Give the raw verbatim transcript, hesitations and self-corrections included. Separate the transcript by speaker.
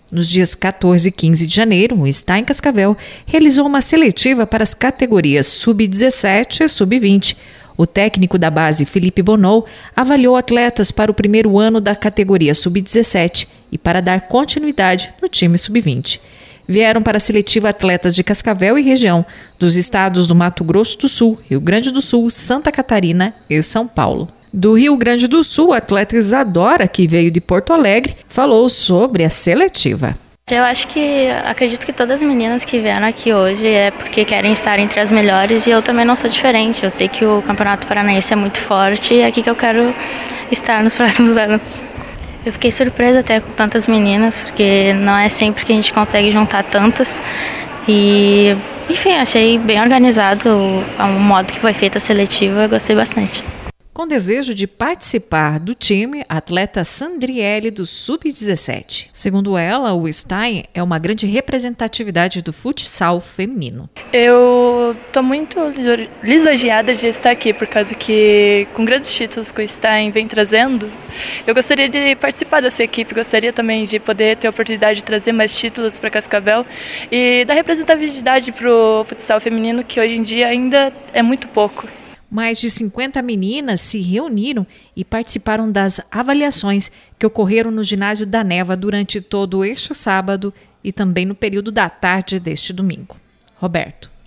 Speaker 1: Nos dias quatorze e quinze de janeiro, o Stein Cascavel realizou uma seletiva para as categorias sub dezessete e sub vinte. O técnico da base, Felipe Bonou, avaliou atletas para o primeiro ano da categoria sub dezessete e para dar continuidade no time sub vinte. Vieram para a seletiva atletas de Cascavel e região, dos estados do Mato Grosso do Sul, Rio Grande do Sul, Santa Catarina e São Paulo. Do Rio Grande do Sul, a atleta Isadora, que veio de Porto Alegre, falou sobre a seletiva.
Speaker 2: Eu acho que, acredito que todas as meninas que vieram aqui hoje é porque querem estar entre as melhores e eu também não sou diferente. Eu sei que o Campeonato Paranaense é muito forte e é aqui que eu quero estar nos próximos anos. Eu fiquei surpresa até com tantas meninas, porque não é sempre que a gente consegue juntar tantas. E, enfim, achei bem organizado o, o modo que foi feita a seletiva, eu gostei bastante.
Speaker 1: Com desejo de participar do time, a atleta Sandriele do sub dezessete. Segundo ela, o Stein é uma grande representatividade do futsal feminino.
Speaker 3: Eu estou muito lisonjeada de estar aqui, por causa que, com grandes títulos que o Stein vem trazendo, eu gostaria de participar dessa equipe, gostaria também de poder ter a oportunidade de trazer mais títulos para Cascavel e dar representatividade para o futsal feminino, que hoje em dia ainda é muito pouco.
Speaker 1: Mais de cinquenta meninas se reuniram e participaram das avaliações que ocorreram no ginásio da Neva durante todo este sábado e também no período da tarde deste domingo. Roberto.